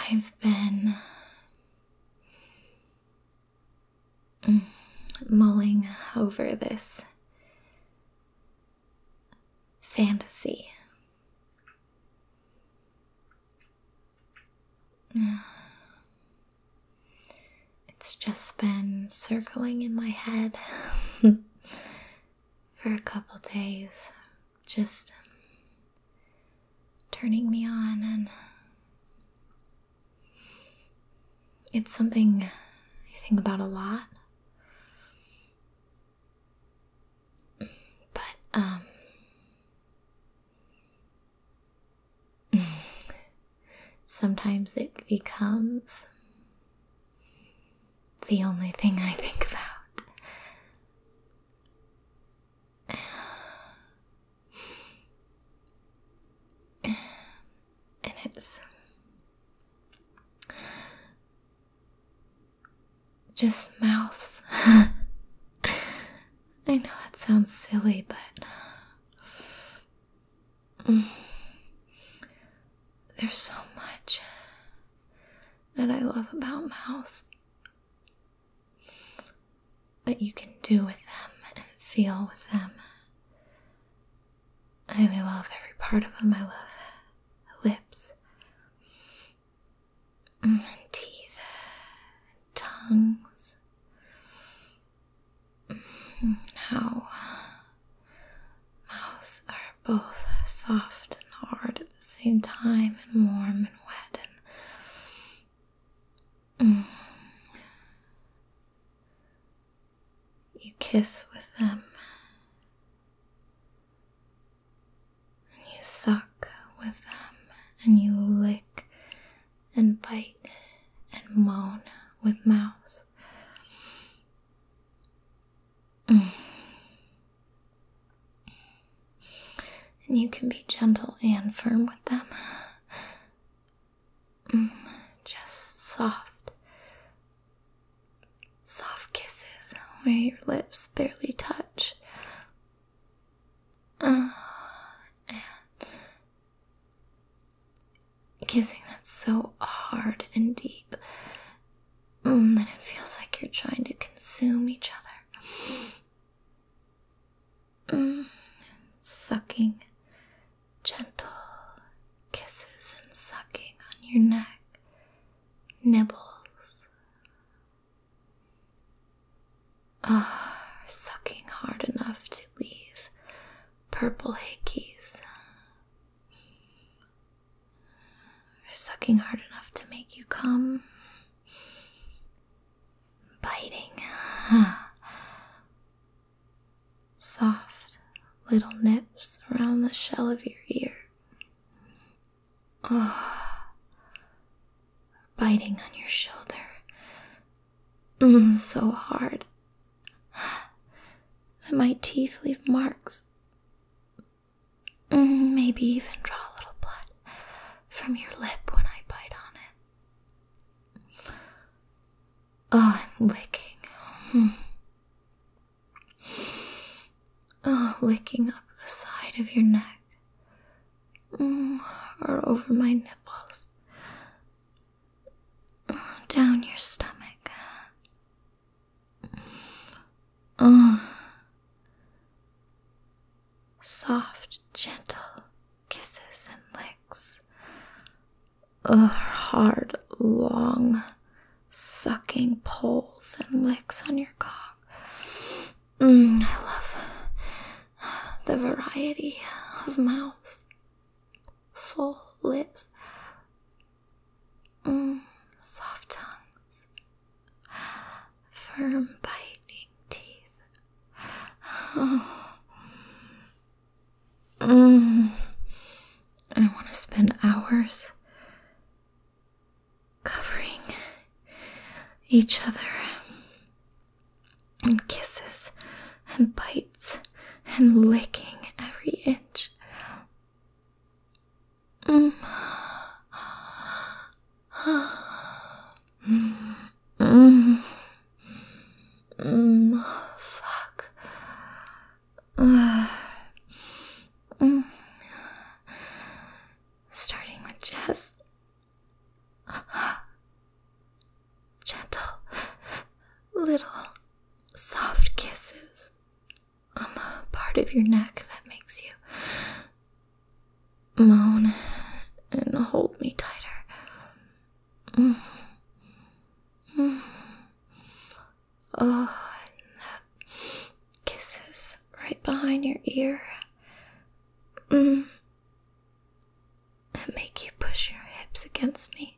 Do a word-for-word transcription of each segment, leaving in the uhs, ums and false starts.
I've been mm, mulling over this fantasy. It's just been circling in my head for a couple days, just turning me on, and it's something I think about a lot. But, um, sometimes it becomes the only thing I think about. And it's just mouths. I know that sounds silly, but mm, there's so much that I love about mouths, that you can do with them and feel with them. I love every part of them. I love lips, and teeth, and tongues, and how mouths are both soft and hard at the same time, and warm and wet, and mm, you kiss with them, and you suck with them, and you lick and bite and moan with mouths. Mm. And you can be gentle and firm with them. Mm. Just soft, soft kisses where your lips barely touch. Uh, and kissing that's so hard and deep mm, that it feels like you're trying to consume each other. Mm. Sucking, gentle kisses and sucking on your neck, nibbles. Oh, sucking hard enough to leave purple hickeys. Sucking hard enough to make you come. Biting. Soft little nips around the shell of your ear. Oh, biting on your shoulder. Mm, so hard that my teeth leave marks. Mm, maybe even draw a little blood from your lip when I bite on it. Oh, and licking. Mm. Oh, licking up the side of your neck. Mm, or over my nipples. Oh, down your stomach. Oh. Soft, gentle kisses and licks. Oh, hard, long, sucking pulls and licks on your cock. Mm, I love the variety of mouths, full lips, mm, soft tongues, firm biting teeth. Oh. Mm. I want to spend hours covering each other and kisses and bites and licking every inch. Mm. Mm. Mm. Fuck. Uh. Mm. Starting with just Gentle, little, soft kisses on the part of your neck that makes you moan and hold me tighter. Mm. Mm. Oh, and the kisses right behind your ear. Mm. And make you push your hips against me.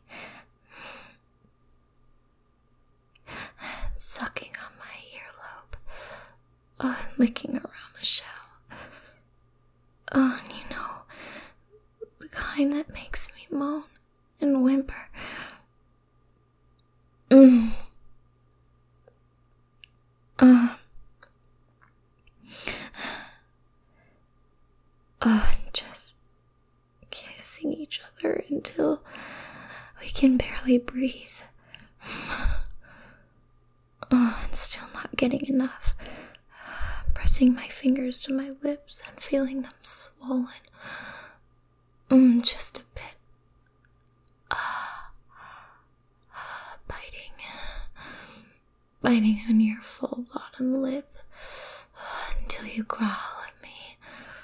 Sucking on my earlobe. Oh, and licking around the shell. Oh, and you know, the kind that makes me moan and whimper. Mm. Uh. Oh, and just kissing each other until we can barely breathe. Oh, and still not getting enough. Pressing my fingers to my lips and feeling them swollen. Mm, just a bit. Ah. Uh, biting. Biting on your full bottom lip uh, until you growl at me.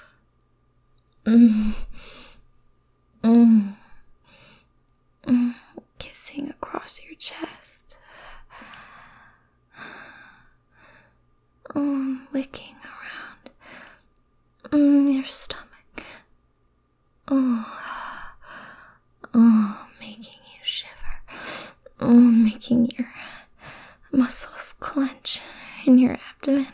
Mm. Mm. Mm. Kissing across your chest. Mm, licking around mm, your stomach. Oh, oh, making you shiver. Oh, making your muscles clench in your abdomen.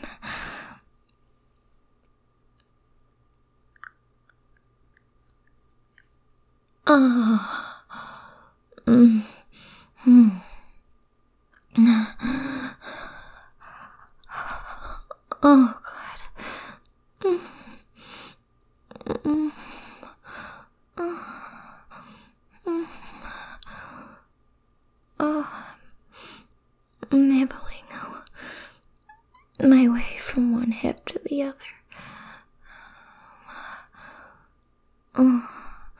Oh, mm, mm. Oh, God. Mm. Mm. Mm. Oh, nibbling my way from one hip to the other. Oh.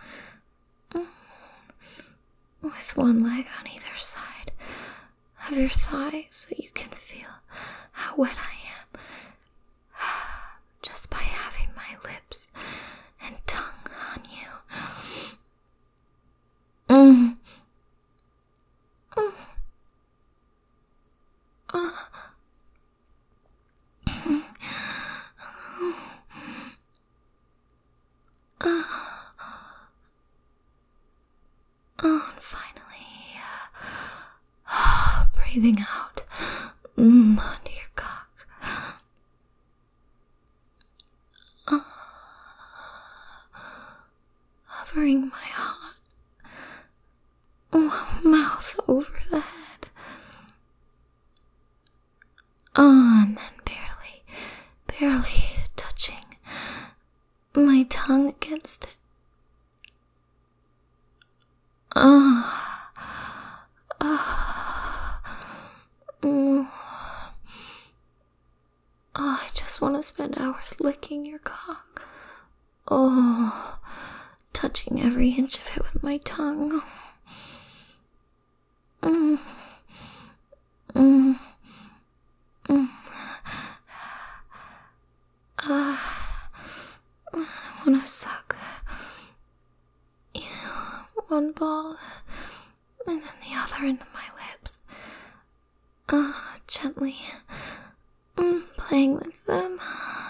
With one leg on either side of your thigh so you can feel how wet I am just by having my lips and tongue on you. Mm. Mm. Oh. Oh, and finally, uh, breathing out mm, onto your cock. Uh, hovering my hot oh, mouth over the head. Oh, and then barely, barely touching my tongue against it. Oh, oh, oh, oh, I just want to spend hours licking your cock. Oh, touching every inch of it with my tongue. Mm, mm, mm. Uh, I want to suck you, one ball, and then the other into my lips. Uh, gently mm, playing with them.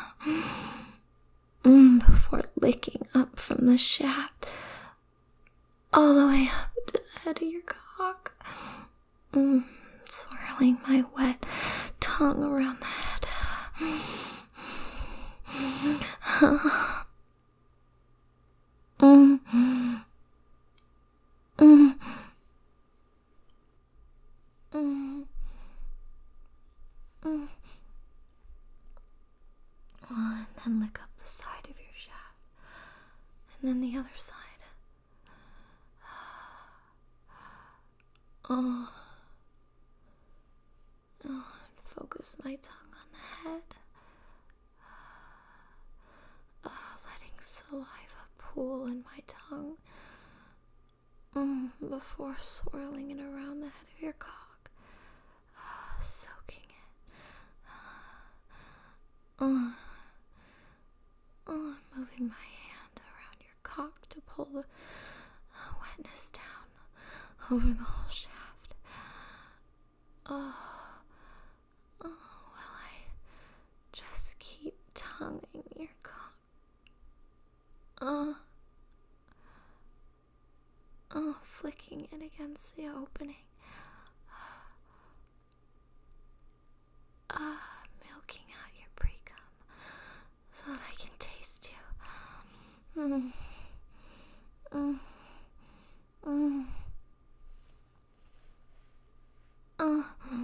Mm, before licking up from the shaft all the way up to the head of your cock. Mm, swirling my wet tongue around the head. Mm, mm, mm, mm, mm. Oh, and then lick up the side of your shaft, and then the other side. Oh, oh, and focus my tongue on the head. Oh, letting saliva pool in my tongue. Mm. before swirling it around the head of your cock, soaking it. Uh, uh, moving my hand around your cock to pull the uh, wetness down over the whole shaft. Oh, oh, while I just keep tonguing your cock. Uh, uh, flicking it against the opening. Uh, milking out your pre-cum so that I can taste you. Mm. Mm. Mm. Uh.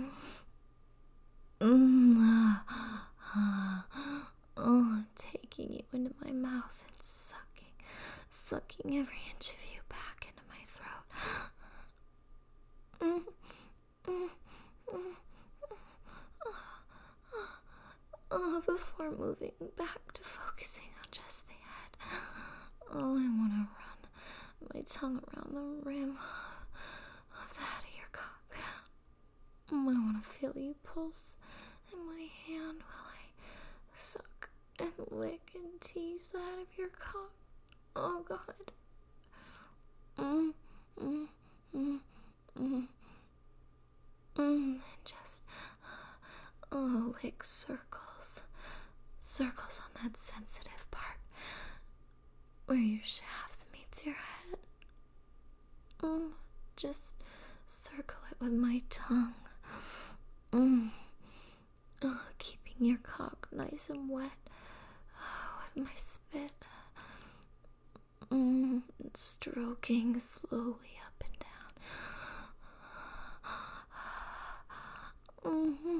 Mm. Uh. Uh. Taking you into my mouth and sucking, sucking every inch of you back into my throat. Mm. Mm. Mm. Oh, before moving back to focusing on just the head. Oh, I want to run my tongue around the rim of the head of your cock. Oh, I want to feel you pulse in my hand while I suck and lick and tease the head of your cock. Oh, God. Mm, mm, mm, mm, mm, and just oh, lick circles. Circles on that sensitive part where your shaft meets your head. Mm, just circle it with my tongue. Mm. Oh, keeping your cock nice and wet oh, with my spit. Mm, stroking slowly up and down. Mm-hmm.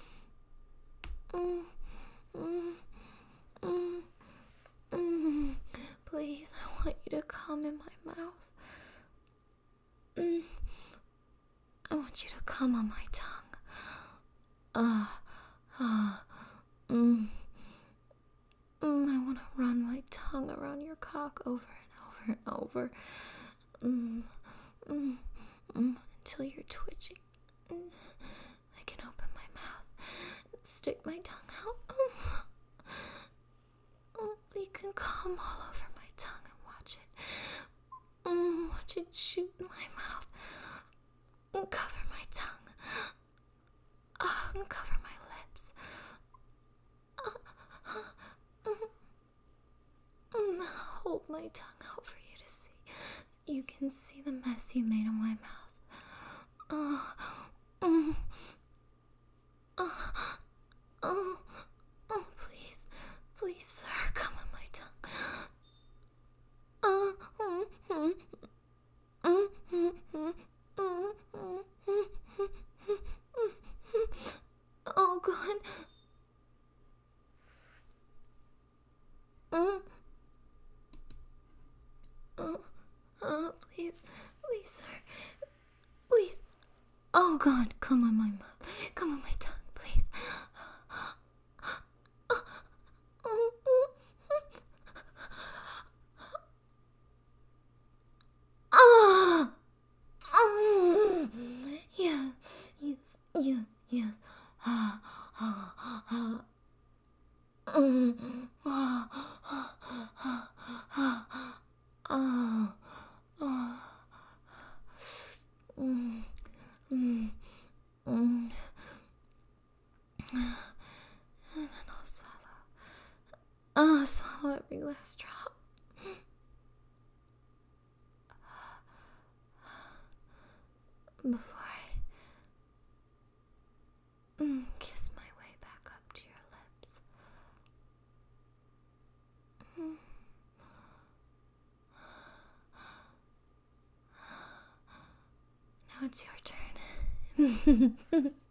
Mm, mm, mm, mm. Please, I want you to come in my mouth. Mm. I want you to come on my tongue. Ah, uh, ah, uh, mm. Mm, I want to run my tongue around your cock over and over and over. Mm, mm, mm, until you're twitching. Mm. I can open my mouth and stick my tongue out. Mm. Mm, you can come all over my tongue and watch it. Mm, watch it shoot in my mouth. And cover my tongue. Oh, and cover my lips. Uh, uh, mm, hold my tongue out for you to see. So you can see the mess you made in my mouth. Oh, mm, oh, oh, oh, please, please, sir, come on my tongue. Oh, mm, mm, mm, mm, mm, mm, mm, mm, mm. Oh, God. Mm. Oh, oh, please, please, sir. Please. Oh, God, come on my mouth. Come on my tongue, please. Ah! Oh! Yes, yes, yes, yes. Ah, ah, ah. Mm, ah, ah, ah, ah, ah, ah. Mm, mm, mm. And then I'll swallow. Oh, swallow every last drop. Before I mm, kiss my way back up to your lips. Mm. Now it's your turn.